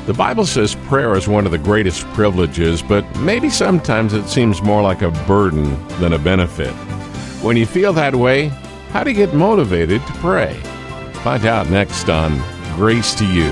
The Bible says prayer is one of the greatest privileges, but maybe sometimes it seems more like a burden than a benefit. When you feel that way, how do you get motivated to pray? Find out next on Grace to You.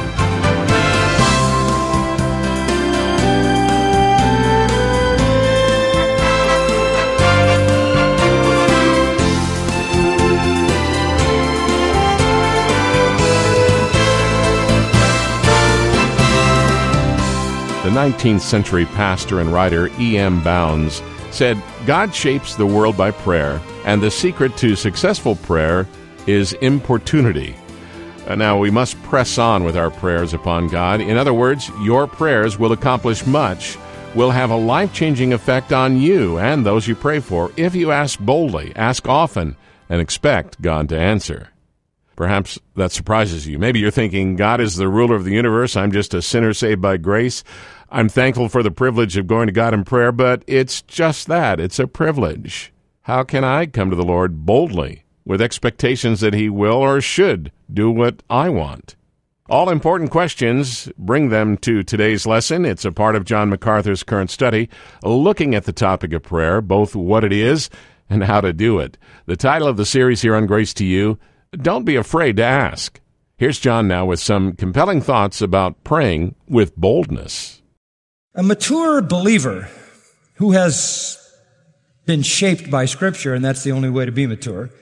The 19th century pastor and writer E.M. Bounds said, "God shapes the world by prayer, and the secret to successful prayer is importunity." Now, we must press on with our prayers upon God. In other words, your prayers will accomplish much, will have a life-changing effect on you and those you pray for if you ask boldly, ask often, and expect God to answer. Perhaps that surprises you. Maybe you're thinking, God is the ruler of the universe. I'm just a sinner saved by grace. I'm thankful for the privilege of going to God in prayer, but it's just that. It's a privilege. How can I come to the Lord boldly with expectations that He will or should do what I want? All important questions. Bring them to today's lesson. It's a part of John MacArthur's current study, looking at the topic of prayer, both what it is and how to do it. The title of the series here on Grace to You, Don't Be Afraid to Ask. Here's John now with some compelling thoughts about praying with boldness. A mature believer who has been shaped by Scripture, and that's the only way to be mature,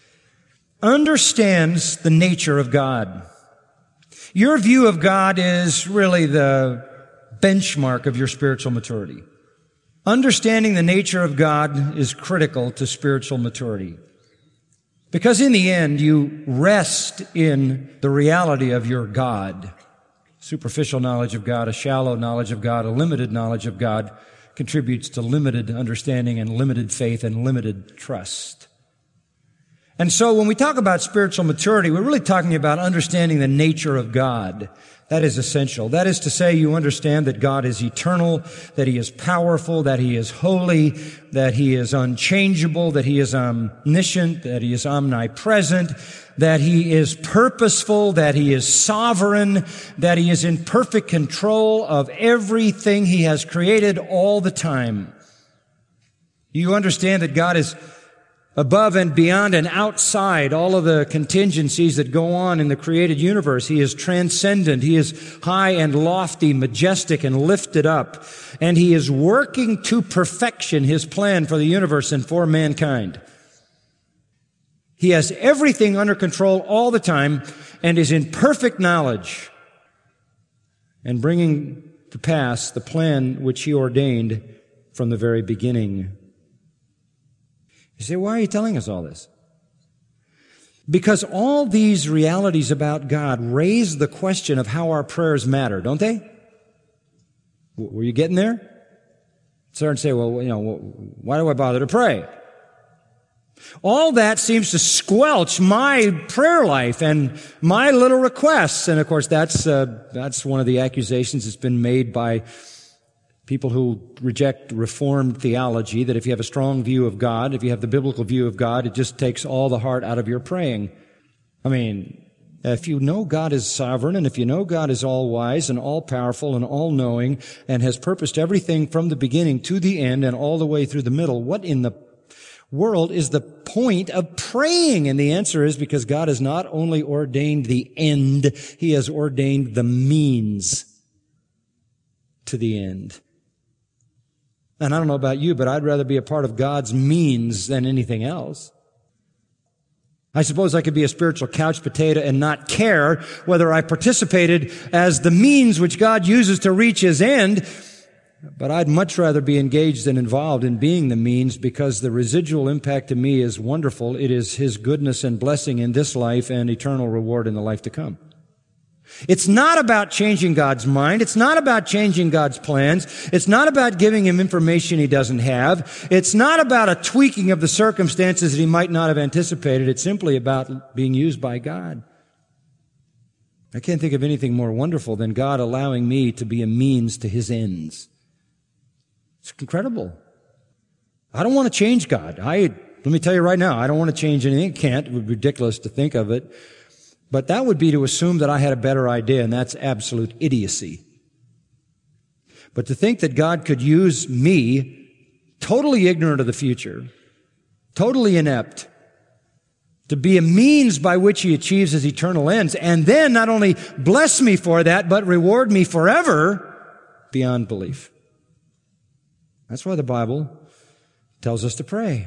understands the nature of God. Your view of God is really the benchmark of your spiritual maturity. Understanding the nature of God is critical to spiritual maturity. Because in the end, you rest in the reality of your God. Superficial knowledge of God, a shallow knowledge of God, a limited knowledge of God contributes to limited understanding and limited faith and limited trust. And so when we talk about spiritual maturity, we're really talking about understanding the nature of God. That is essential. That is to say, you understand that God is eternal, that He is powerful, that He is holy, that He is unchangeable, that He is omniscient, that He is omnipresent, that He is purposeful, that He is sovereign, that He is in perfect control of everything He has created all the time. You understand that God is above and beyond and outside all of the contingencies that go on in the created universe. He is transcendent. He is high and lofty, majestic and lifted up. And He is working to perfection His plan for the universe and for mankind. He has everything under control all the time and is in perfect knowledge and bringing to pass the plan which He ordained from the very beginning. You say, why are you telling us all this? Because all these realities about God raise the question of how our prayers matter, don't they? Were you getting there? Start and say, well, why do I bother to pray? All that seems to squelch my prayer life and my little requests. And of course, that's one of the accusations that's been made by people who reject Reformed theology, that if you have a strong view of God, if you have the biblical view of God, it just takes all the heart out of your praying. I mean, if you know God is sovereign, and if you know God is all-wise and all-powerful and all-knowing and has purposed everything from the beginning to the end and all the way through the middle, what in the world is the point of praying? And the answer is because God has not only ordained the end, He has ordained the means to the end. And I don't know about you, but I'd rather be a part of God's means than anything else. I suppose I could be a spiritual couch potato and not care whether I participated as the means which God uses to reach His end, but I'd much rather be engaged and involved in being the means because the residual impact to me is wonderful. It is His goodness and blessing in this life and eternal reward in the life to come. It's not about changing God's mind. It's not about changing God's plans. It's not about giving Him information He doesn't have. It's not about a tweaking of the circumstances that He might not have anticipated. It's simply about being used by God. I can't think of anything more wonderful than God allowing me to be a means to His ends. It's incredible. I don't want to change God. Let me tell you right now, I don't want to change anything. I can't. It would be ridiculous to think of it. But that would be to assume that I had a better idea, and that's absolute idiocy. But to think that God could use me, totally ignorant of the future, totally inept, to be a means by which He achieves His eternal ends, and then not only bless me for that, but reward me forever, beyond belief. That's why the Bible tells us to pray.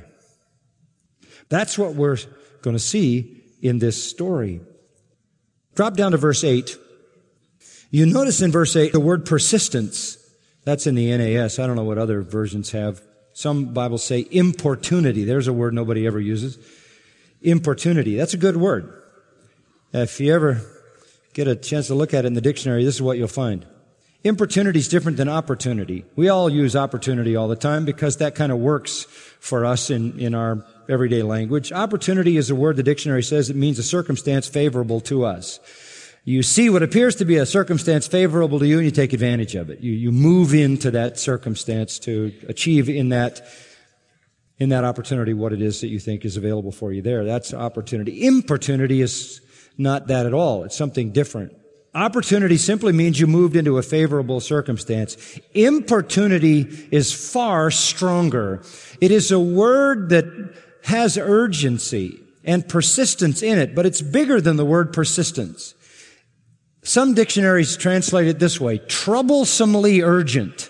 That's what we're going to see in this story. Drop down to verse 8. You notice in verse 8 the word persistence. That's in the NAS. I don't know what other versions have. Some Bibles say importunity. There's a word nobody ever uses. Importunity. That's a good word. If you ever get a chance to look at it in the dictionary, this is what you'll find. Importunity is different than opportunity. We all use opportunity all the time because that kind of works for us in our everyday language. Opportunity is a word the dictionary says it means a circumstance favorable to us. You see what appears to be a circumstance favorable to you and you take advantage of it. You move into that circumstance to achieve in that opportunity what it is that you think is available for you there. That's opportunity. Importunity is not that at all. It's something different. Opportunity simply means you moved into a favorable circumstance. Importunity is far stronger. It is a word that has urgency and persistence in it, but it's bigger than the word persistence. Some dictionaries translate it this way: troublesomely urgent,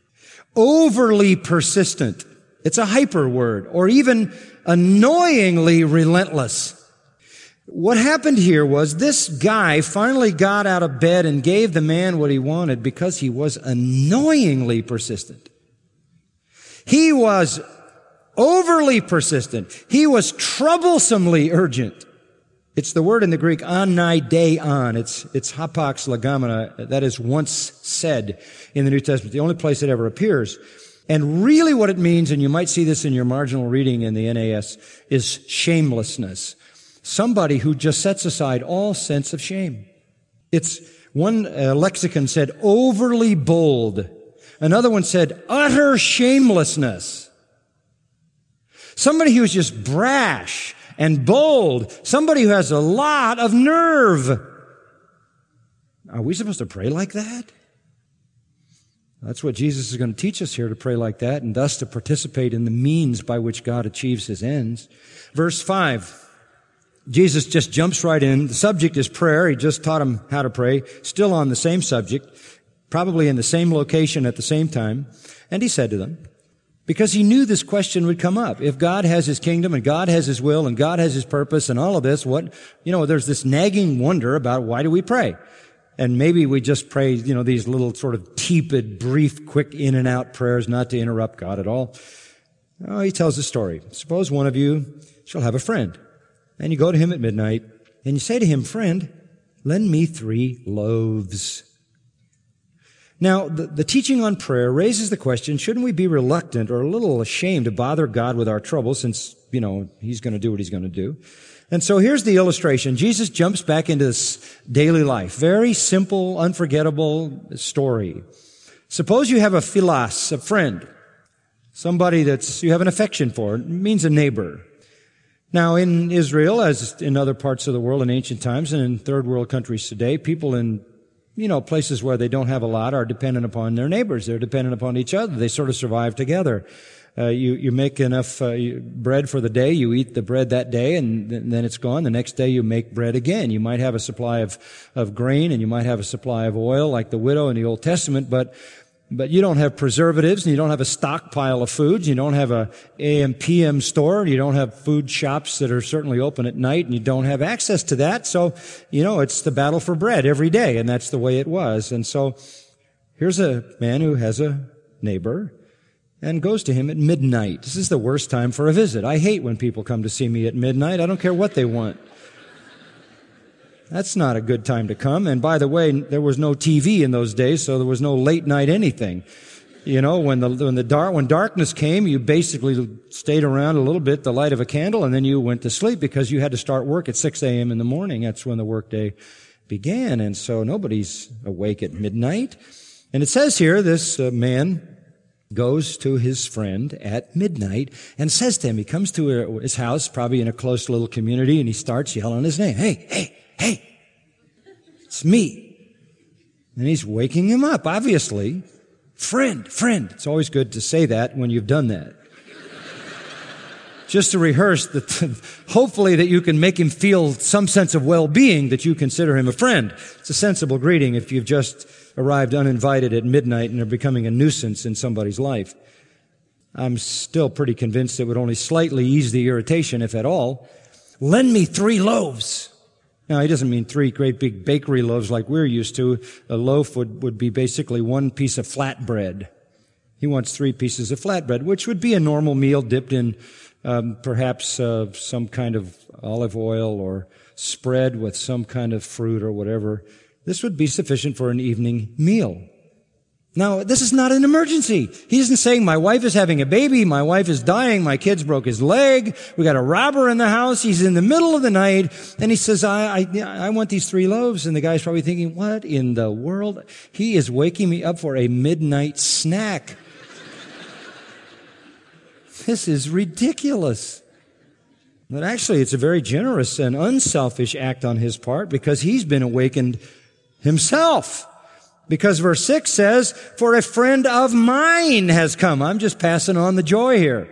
overly persistent. It's a hyper word, or even annoyingly relentless. What happened here was this guy finally got out of bed and gave the man what he wanted because he was annoyingly persistent. He was overly persistent. He was troublesomely urgent. It's the word in the Greek anaideon. It's hapax legomena. That is once said in the New Testament, the only place it ever appears. And really what it means, and you might see this in your marginal reading in the NAS, is shamelessness. Somebody who just sets aside all sense of shame. It's one lexicon said overly bold. Another one said utter shamelessness. Somebody who's just brash and bold. Somebody who has a lot of nerve. Are we supposed to pray like that? That's what Jesus is going to teach us here, to pray like that, and thus to participate in the means by which God achieves His ends. Verse 5. Jesus just jumps right in. The subject is prayer. He just taught them how to pray. Still on the same subject, probably in the same location at the same time. And He said to them, because He knew this question would come up. If God has His kingdom and God has His will and God has His purpose and all of this, there's this nagging wonder about why do we pray? And maybe we just pray, these little sort of tepid, brief, quick in and out prayers not to interrupt God at all. Oh, He tells a story. Suppose one of you shall have a friend. And you go to him at midnight, and you say to him, friend, lend me 3 loaves. Now, the teaching on prayer raises the question, shouldn't we be reluctant or a little ashamed to bother God with our trouble since, He's going to do what He's going to do? And so here's the illustration. Jesus jumps back into this daily life. Very simple, unforgettable story. Suppose you have a philos, a friend, somebody you have an affection for. It means a neighbor. Now, in Israel, as in other parts of the world in ancient times and in third world countries today, people in, places where they don't have a lot are dependent upon their neighbors. They're dependent upon each other. They sort of survive together. You make enough bread for the day, you eat the bread that day, and then it's gone. The next day you make bread again. You might have a supply of grain, and you might have a supply of oil, like the widow in the Old Testament, but you don't have preservatives, and you don't have a stockpile of foods. You don't have a AM, PM store. You don't have food shops that are certainly open at night, and you don't have access to that. So, it's the battle for bread every day, and that's the way it was. And so, here's a man who has a neighbor and goes to him at midnight. This is the worst time for a visit. I hate when people come to see me at midnight. I don't care what they want. That's not a good time to come. And by the way, there was no TV in those days, so there was no late night anything. When darkness came, you basically stayed around a little bit, the light of a candle, and then you went to sleep because you had to start work at 6 a.m. in the morning. That's when the workday began. And so nobody's awake at midnight. And it says here, this man goes to his friend at midnight and says to him, he comes to his house, probably in a close little community, and he starts yelling his name. Hey, It's me. And he's waking him up, obviously. Friend. It's always good to say that when you've done that. Just to rehearse that, hopefully that you can make him feel some sense of well-being, that you consider him a friend. It's a sensible greeting if you've just arrived uninvited at midnight and are becoming a nuisance in somebody's life. I'm still pretty convinced it would only slightly ease the irritation, if at all. Lend me 3 loaves. Now, he doesn't mean 3 great big bakery loaves like we're used to. A loaf would be basically 1 piece of flatbread. He wants 3 pieces of flatbread, which would be a normal meal dipped in perhaps some kind of olive oil or spread with some kind of fruit or whatever. This would be sufficient for an evening meal. Now, this is not an emergency. He isn't saying, my wife is having a baby, my wife is dying, my kids broke his leg, we got a robber in the house, he's in the middle of the night, and he says, I want these 3 loaves. And the guy's probably thinking, what in the world? He is waking me up for a midnight snack. This is ridiculous. But actually, it's a very generous and unselfish act on his part because he's been awakened himself. Because verse 6 says, for a friend of mine has come. I'm just passing on the joy here.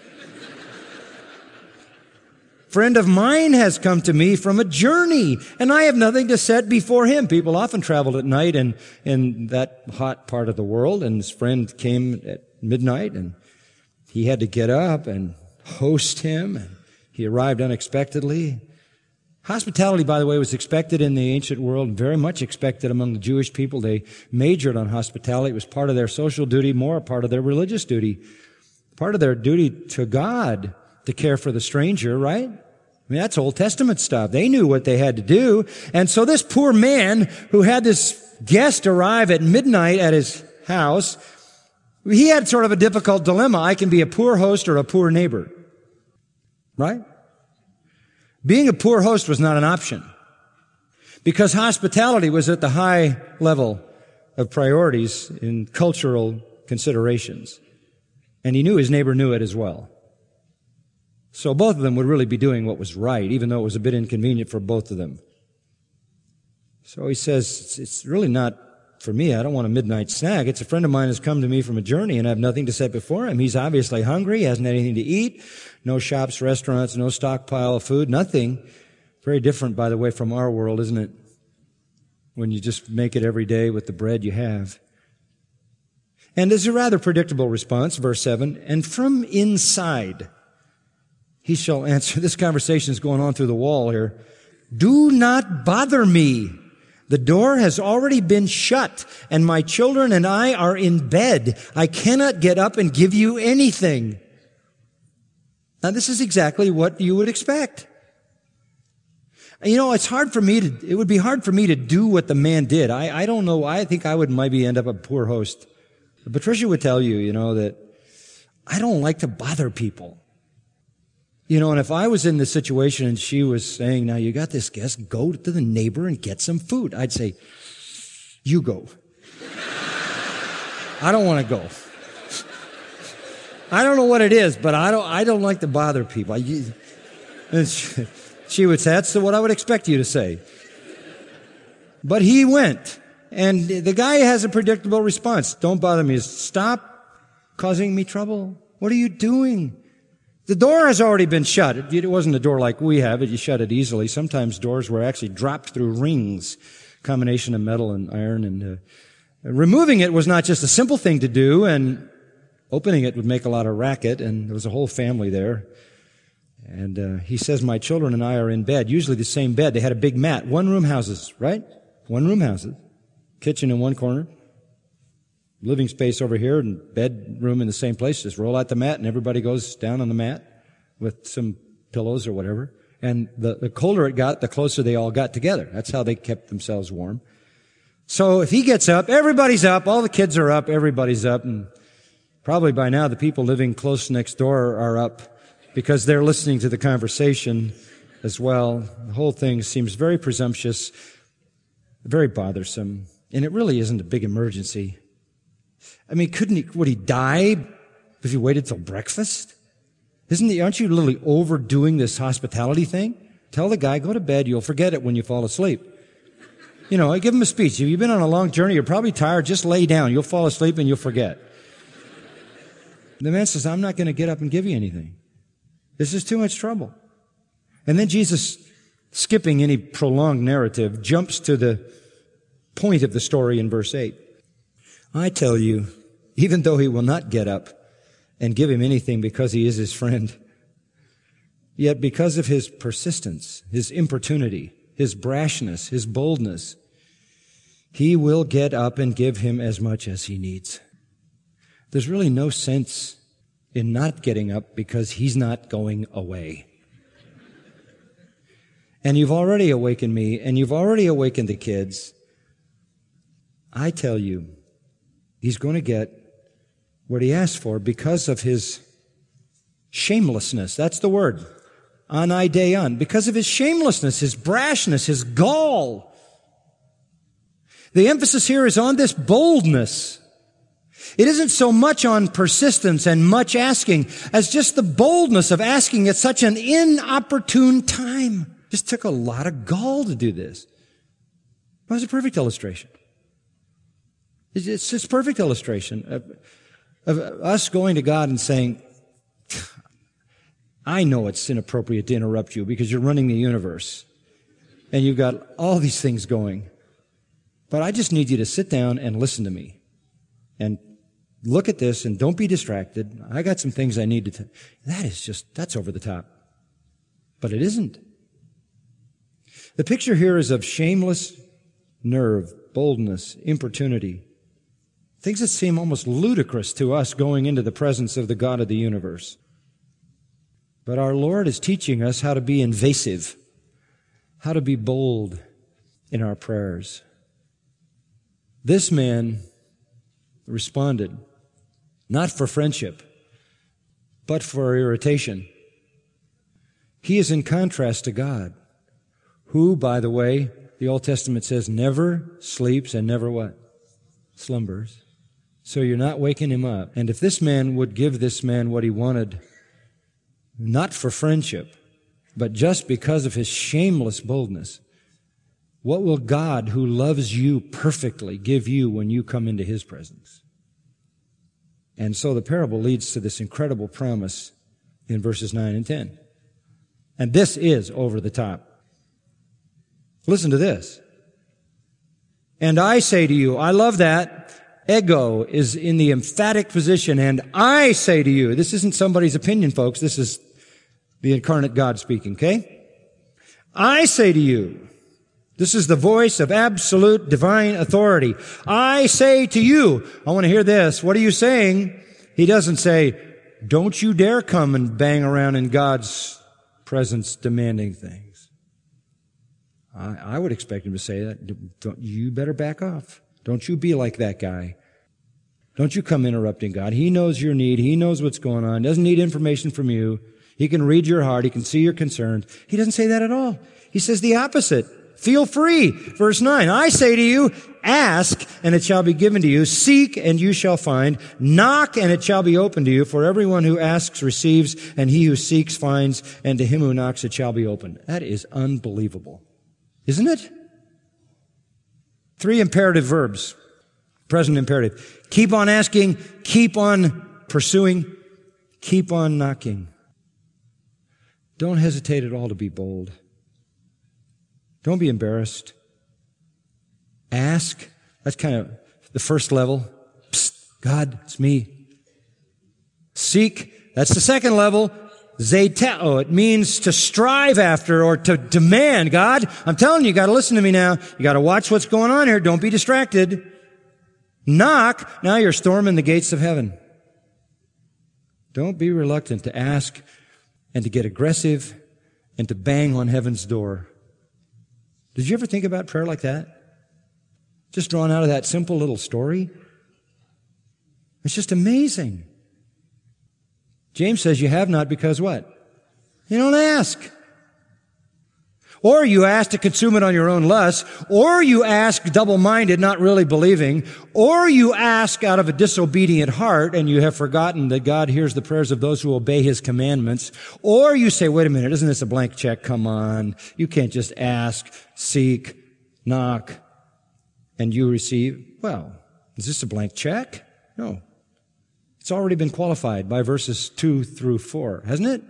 Friend of mine has come to me from a journey, and I have nothing to set before him. People often traveled at night in that hot part of the world, and his friend came at midnight, and he had to get up and host him, and he arrived unexpectedly. Hospitality, by the way, was expected in the ancient world, very much expected among the Jewish people. They majored on hospitality. It was part of their social duty, more a part of their religious duty, part of their duty to God to care for the stranger, right? I mean, that's Old Testament stuff. They knew what they had to do. And so this poor man who had this guest arrive at midnight at his house, he had sort of a difficult dilemma. I can be a poor host or a poor neighbor, right? Being a poor host was not an option because hospitality was at the high level of priorities in cultural considerations. And he knew his neighbor knew it as well. So both of them would really be doing what was right, even though it was a bit inconvenient for both of them. So he says, it's really not for me. I don't want a midnight snack. It's a friend of mine has come to me from a journey and I have nothing to set before him. He's obviously hungry. He hasn't had anything to eat. No shops, restaurants, no stockpile of food, nothing. Very different, by the way, from our world, isn't it? When you just make it every day with the bread you have. And there's a rather predictable response, verse 7, and from inside he shall answer. This conversation is going on through the wall here. Do not bother me. The door has already been shut, and my children and I are in bed. I cannot get up and give you anything. Now, this is exactly what you would expect. You know, it would be hard for me to do what the man did. I don't know. I think I would maybe end up a poor host. But Patricia would tell you, that I don't like to bother people. And if I was in this situation and she was saying, now you got this guest, go to the neighbor and get some food. I'd say, you go. I don't want to go. I don't know what it is, but I don't like to bother people. She would say, that's what I would expect you to say. But he went, and the guy has a predictable response. Don't bother me. Stop causing me trouble. What are you doing? The door has already been shut. It wasn't a door like we have it. You shut it easily. Sometimes doors were actually dropped through rings, combination of metal and iron. And removing it was not just a simple thing to do, and opening it would make a lot of racket, and there was a whole family there. And he says, my children and I are in bed, usually the same bed. They had a big mat, one-room houses, right? One-room houses. Kitchen in one corner. Living space over here and bedroom in the same place. Just roll out the mat and everybody goes down on the mat with some pillows or whatever. And the colder it got, the closer they all got together. That's how they kept themselves warm. So if he gets up, everybody's up, all the kids are up, everybody's up, and probably by now the people living close next door are up because they're listening to the conversation as well. The whole thing seems very presumptuous, very bothersome, and it really isn't a big emergency. I mean, would he die if he waited till breakfast? Aren't you literally overdoing this hospitality thing? Tell the guy, go to bed, you'll forget it when you fall asleep. I give him a speech. If you've been on a long journey, you're probably tired. Just lay down. You'll fall asleep and you'll forget. The man says, I'm not going to get up and give you anything. This is too much trouble. And then Jesus, skipping any prolonged narrative, jumps to the point of the story in verse 8. I tell you, even though he will not get up and give him anything because he is his friend, yet because of his persistence, his importunity, his brashness, his boldness, he will get up and give him as much as he needs. There's really no sense in not getting up because he's not going away. And you've already awakened me, and you've already awakened the kids. I tell you, he's going to get what he asked for because of his shamelessness. That's the word. Anaideon. Because of his shamelessness, his brashness, his gall. The emphasis here is on this boldness. It isn't so much on persistence and much asking as just the boldness of asking at such an inopportune time. It just took a lot of gall to do this. It was a perfect illustration. It's just a perfect illustration of us going to God and saying, I know it's inappropriate to interrupt you because you're running the universe and you've got all these things going. But I just need you to sit down and listen to me and look at this and don't be distracted. I got some things I need to that's over the top. But it isn't. The picture here is of shameless nerve, boldness, importunity. Things that seem almost ludicrous to us going into the presence of the God of the universe. But our Lord is teaching us how to be invasive, how to be bold in our prayers. This man responded, not for friendship, but for irritation. He is in contrast to God, who, by the way, the Old Testament says, never sleeps and never what? Slumbers. So you're not waking him up. And if this man would give this man what he wanted, not for friendship, but just because of his shameless boldness, what will God, who loves you perfectly, give you when you come into his presence? And so the parable leads to this incredible promise in verses 9 and 10. And this is over the top. Listen to this. And I say to you, I love that. Ego is in the emphatic position, and I say to you, this isn't somebody's opinion, folks. This is the incarnate God speaking, okay? I say to you, this is the voice of absolute divine authority. I say to you, I want to hear this. What are you saying? He doesn't say, don't you dare come and bang around in God's presence demanding things. I would expect him to say that. You better back off. Don't you be like that guy. Don't you come interrupting God. He knows your need. He knows what's going on. Doesn't need information from you. He can read your heart. He can see your concerns. He doesn't say that at all. He says the opposite. Feel free. Verse 9, I say to you, ask, and it shall be given to you. Seek, and you shall find. Knock, and it shall be opened to you. For everyone who asks receives, and he who seeks finds, and to him who knocks it shall be opened. That is unbelievable. Isn't it? 3 imperative verbs. Present imperative. Keep on asking, keep on pursuing, keep on knocking. Don't hesitate at all to be bold. Don't be embarrassed. Ask. That's kind of the first level. Psst, God, it's me. Seek. That's the second level. Zeteo. It means to strive after or to demand. God, I'm telling you, you got to listen to me now. You got to watch what's going on here. Don't be distracted. Knock. Now you're storming the gates of heaven. Don't be reluctant to ask and to get aggressive and to bang on heaven's door. Did you ever think about prayer like that? Just drawn out of that simple little story? It's just amazing. James says you have not because what? You don't ask. Or you ask to consume it on your own lust, or you ask double-minded, not really believing, or you ask out of a disobedient heart and you have forgotten that God hears the prayers of those who obey His commandments, or you say, wait a minute, isn't this a blank check? Come on. You can't just ask, seek, knock, and you receive. Well, is this a blank check? No. It's already been qualified by verses 2 through 4, hasn't it?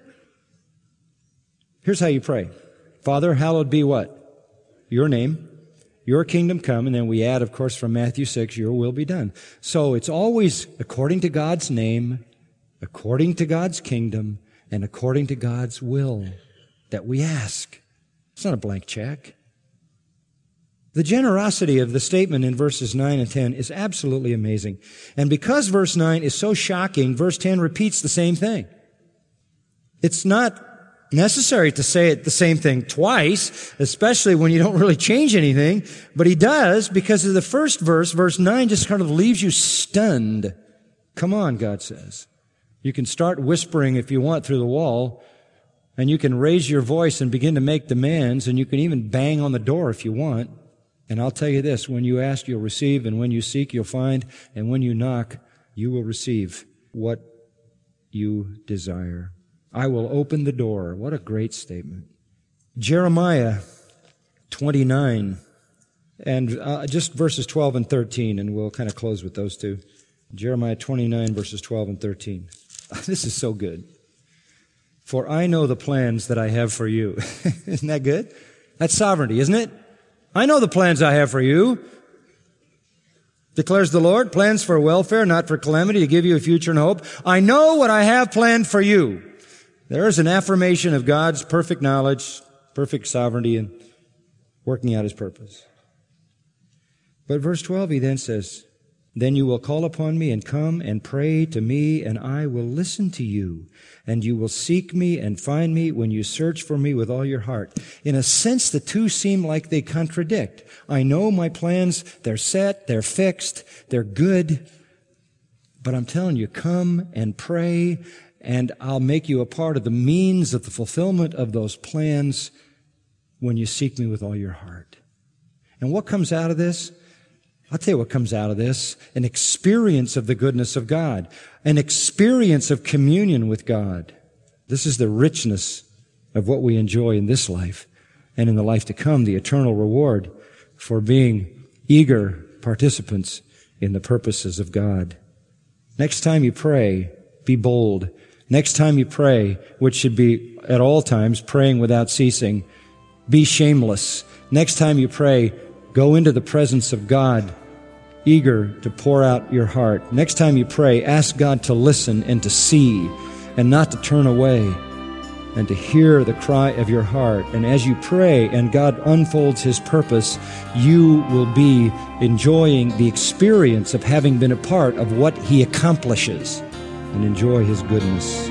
Here's how you pray. Father, hallowed be what? Your name. Your kingdom come. And then we add, of course, from Matthew 6, your will be done. So it's always according to God's name, according to God's kingdom, and according to God's will that we ask. It's not a blank check. The generosity of the statement in verses 9 and 10 is absolutely amazing. And because verse 9 is so shocking, verse 10 repeats the same thing. It's not necessary to say it the same thing twice, especially when you don't really change anything, but he does because of the first verse. Verse 9 just kind of leaves you stunned. Come on, God says. You can start whispering if you want through the wall, and you can raise your voice and begin to make demands, and you can even bang on the door if you want. And I'll tell you this, when you ask, you'll receive, and when you seek, you'll find, and when you knock, you will receive what you desire. I will open the door. What a great statement. Jeremiah 29, and just verses 12 and 13, and we'll kind of close with those two. Jeremiah 29, verses 12 and 13. This is so good. For I know the plans that I have for you. Isn't that good? That's sovereignty, isn't it? I know the plans I have for you, declares the Lord, plans for welfare, not for calamity, to give you a future and hope. I know what I have planned for you. There is an affirmation of God's perfect knowledge, perfect sovereignty, and working out His purpose. But verse 12, he then says, then you will call upon me and come and pray to me, and I will listen to you. And you will seek me and find me when you search for me with all your heart. In a sense, the two seem like they contradict. I know my plans, they're set, they're fixed, they're good. But I'm telling you, come and pray, and I'll make you a part of the means of the fulfillment of those plans when you seek me with all your heart. And what comes out of this? I'll tell you what comes out of this. An experience of the goodness of God. An experience of communion with God. This is the richness of what we enjoy in this life and in the life to come, the eternal reward for being eager participants in the purposes of God. Next time you pray, be bold. Next time you pray, which should be at all times praying without ceasing, be shameless. Next time you pray, go into the presence of God, eager to pour out your heart. Next time you pray, ask God to listen and to see and not to turn away and to hear the cry of your heart. And as you pray and God unfolds His purpose, you will be enjoying the experience of having been a part of what He accomplishes and enjoy His goodness.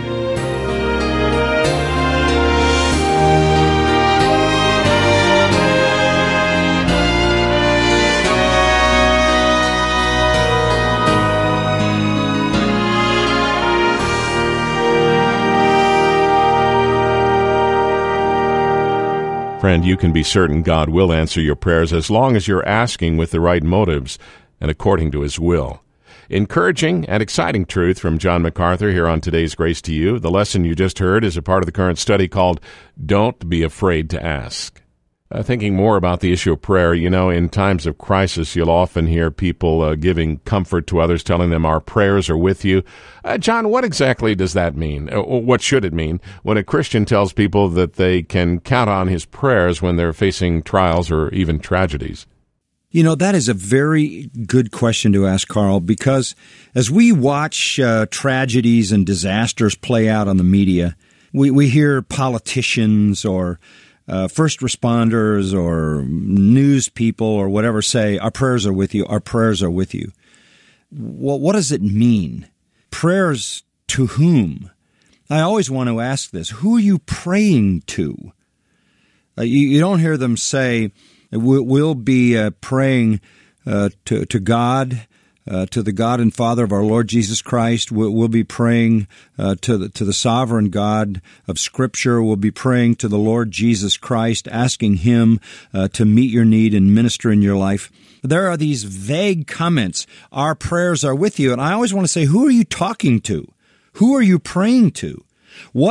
Friend, you can be certain God will answer your prayers as long as you're asking with the right motives and according to His will. Encouraging and exciting truth from John MacArthur here on today's Grace to You. The lesson you just heard is a part of the current study called Don't Be Afraid to Ask. Thinking more about the issue of prayer, in times of crisis, you'll often hear people giving comfort to others, telling them our prayers are with you. John, what exactly does that mean? Or what should it mean when a Christian tells people that they can count on his prayers when they're facing trials or even tragedies? That is a very good question to ask, Carl, because as we watch tragedies and disasters play out on the media, we hear politicians or first responders or news people or whatever say, our prayers are with you, our prayers are with you. Well, what does it mean? Prayers to whom? I always want to ask this. Who are you praying to? You don't hear them say, we'll be praying to God, to the God and Father of our Lord Jesus Christ. We'll be praying to the sovereign God of Scripture. We'll be praying to the Lord Jesus Christ, asking Him to meet your need and minister in your life. There are these vague comments, our prayers are with you. And I always want to say, who are you talking to? Who are you praying to? What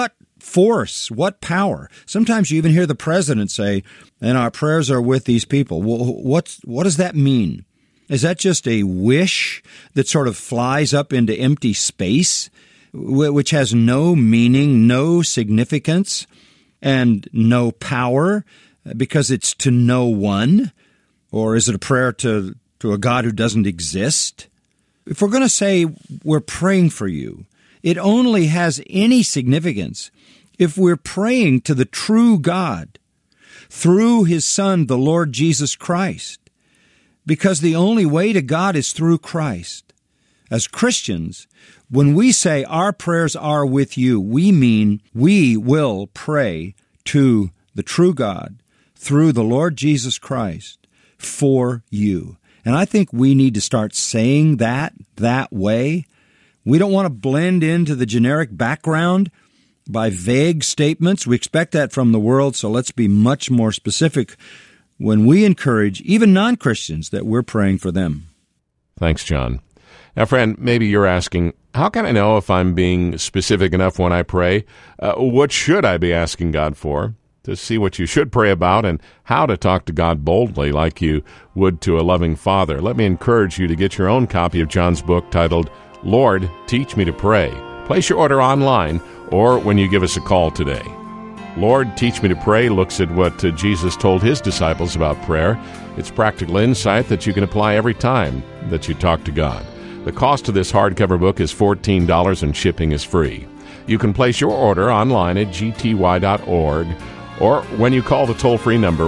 force, what power? Sometimes you even hear the president say, and our prayers are with these people. Well, what does that mean? Is that just a wish that sort of flies up into empty space, which has no meaning, no significance, and no power because it's to no one? Or is it a prayer to a God who doesn't exist? If we're going to say we're praying for you, it only has any significance if we're praying to the true God through His Son, the Lord Jesus Christ, because the only way to God is through Christ. As Christians, when we say our prayers are with you, we mean we will pray to the true God through the Lord Jesus Christ for you. And I think we need to start saying that way. We don't want to blend into the generic background by vague statements. We expect that from the world, so let's be much more specific when we encourage even non-Christians that we're praying for them. Thanks, John. Now, friend, maybe you're asking, how can I know if I'm being specific enough when I pray? What should I be asking God for? To see what you should pray about and how to talk to God boldly like you would to a loving Father. Let me encourage you to get your own copy of John's book titled, Lord, Teach Me to Pray. Place your order online or when you give us a call today. Lord, Teach Me to Pray looks at what Jesus told His disciples about prayer. It's practical insight that you can apply every time that you talk to God. The cost of this hardcover book is $14 and shipping is free. You can place your order online at gty.org or when you call the toll-free number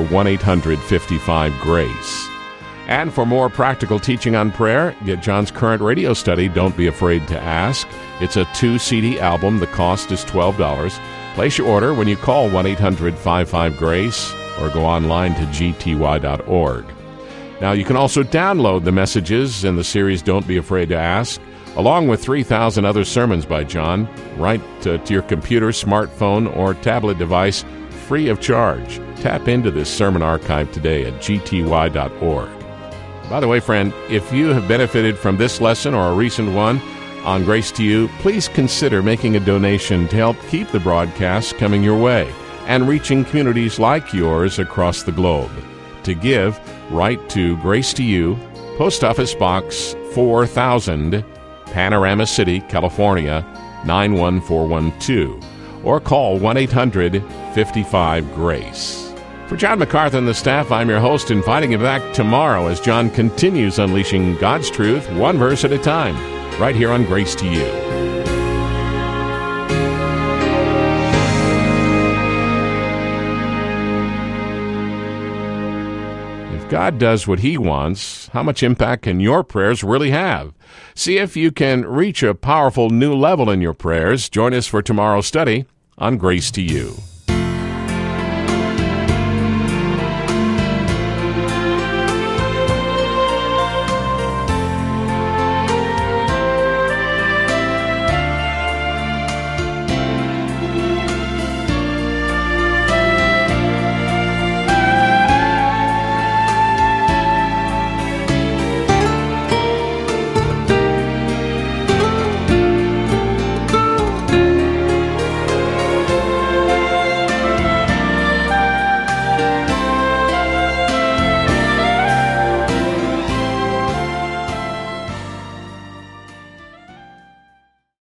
1-800-55-GRACE. And for more practical teaching on prayer, get John's current radio study, Don't Be Afraid to Ask. It's a 2-CD album. The cost is $12. Place your order when you call 1-800-55-GRACE or go online to gty.org. Now, you can also download the messages in the series Don't Be Afraid to Ask, along with 3,000 other sermons by John, right to your computer, smartphone, or tablet device, free of charge. Tap into this sermon archive today at gty.org. By the way, friend, if you have benefited from this lesson or a recent one on Grace to You, please consider making a donation to help keep the broadcasts coming your way and reaching communities like yours across the globe. To give, write to Grace to You, Post Office Box 4000, Panorama City, California, 91412, or call 1-800-55-GRACE. For John MacArthur and the staff, I'm your host, inviting you back tomorrow as John continues unleashing God's truth one verse at a time, right here on Grace to You. If God does what He wants, how much impact can your prayers really have? See if you can reach a powerful new level in your prayers. Join us for tomorrow's study on Grace to You.